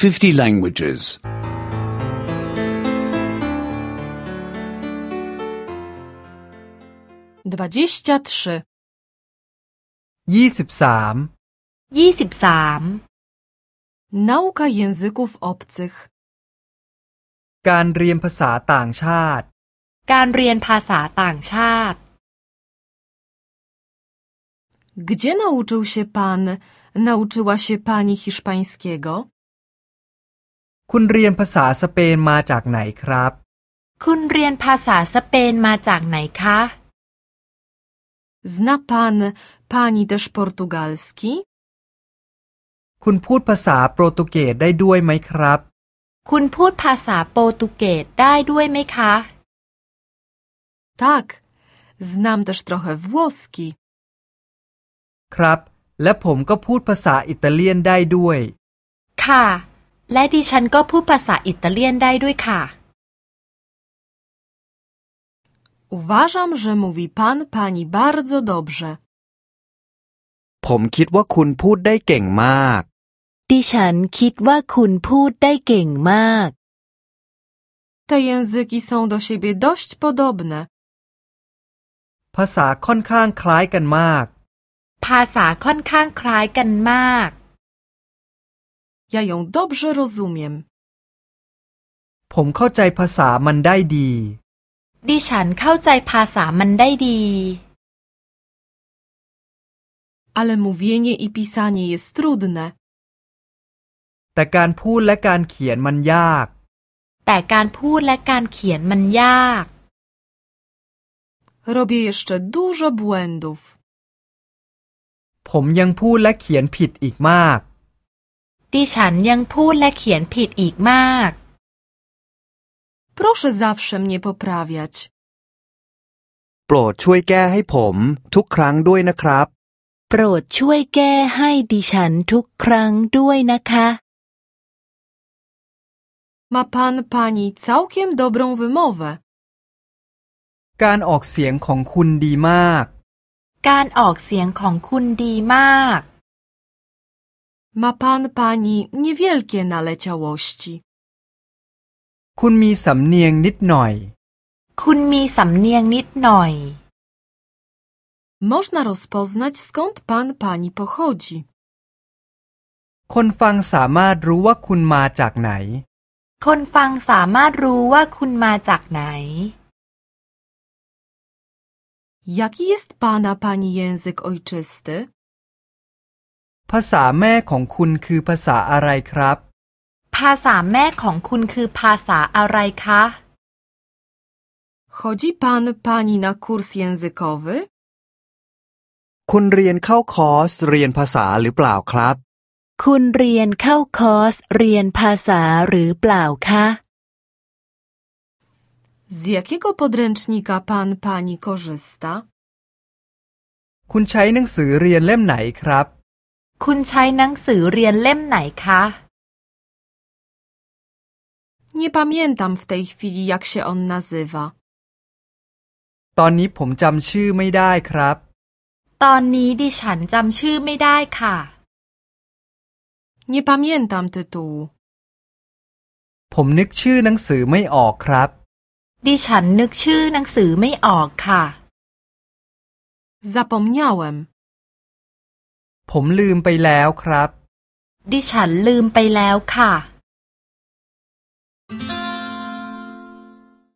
50 languages. 23. 23 Nauka języków obcych. การเรียนภาษาต่างชาติการเรียนภาษาต่างชาติ Gdzie nauczyła się pani hiszpańskiego? คุณเรียนภาษาสเปนมาจากไหนครับคุณเรียนภาษาสเปนมาจากไหนคะ Zna pani też portugalski? คุณพูดภาษาโปรตุเกสได้ด้วยไหมครับคุณพูดภาษาโปรตุเกสได้ด้วยไหมคะ Tak, znam też trochę włoski. ครับและผมก็พูดภาษาอิตาเลียนได้ด้วยค่ะและดิฉันก็พูดภาษาอิตาเลียนได้ด้วยค่ะ Uważam, że mówi pani bardzo dobrze. ผมคิดว่าคุณพูดได้เก่งมากดิฉันคิดว่าคุณพูดได้เก่งมาก Te języki są do siebie dość podobne. ภาษาค่อนข้างคล้ายกันมากภาษาค่อนข้างคล้ายกันมาก Ja ją dobrze rozumiem. ผมเข้าใจภาษามันได้ดีดิฉันเข้าใจภาษามันได้ดี Ale mówienie i pisanie jest trudne. แต่การพูดและการเขียนมันยากแต่การพูดและการเขียนมันยาก Robię jeszcze dużo błędów. ผมยังพูดและเขียนผิดอีกมากดิฉันยังพูดและเขียนผิดอีกมาก Proszę zawsze mnie poprawiać. โปรดช่วยแก้ให้ผมทุกครั้งด้วยนะครับโปรดช่วยแก้ให้ดิฉันทุกครั้งด้วยนะคะ Ma pani całkiem dobrą wymowę. การออกเสียงของคุณดีมากการออกเสียงของคุณดีมาก Ma pani niewielkie naleciałości. คุณมีสำเนียงนิดหน่อยคุณมีสำเนียงนิดหน่อย Można rozpoznać, skąd pani pochodzi. คนฟังสามารถรู้ว่าคุณมาจากไหนคนฟังสามารถรู้ว่าคุณมาจากไหน Jaki jest pani język ojczysty? ภาษาแม่ของคุณคือภาษาอะไรครับภาษาแม่ของคุณคือภาษาอะไรคะ Chodzi pani na kurs językowy? คุณเรียนเข้าคอร์สเรียนภาษาหรือเปล่าครับคุณเรียนเข้าคอร์สเรียนภาษาหรือเปล่าคะ Z jakiego podręcznika pani korzysta? คุณใช้หนังสือเรียนเล่มไหนครับคุณใช้หนังสือเรียนเล่มไหนคะ Nie pamiętam w tej chwili, jak się on nazywa. ตอนนี้ผมจำชื่อไม่ได้ครับตอนนี้ดิฉันจำชื่อไม่ได้ค่ะ Nie pamiętam tytułu. ผมนึกชื่อหนังสือไม่ออกครับดิฉันนึกชื่อหนังสือไม่ออกค่ะ Zapomniałem. ผมลืมไปแล้วครับดิฉันลืมไปแล้วค่ะ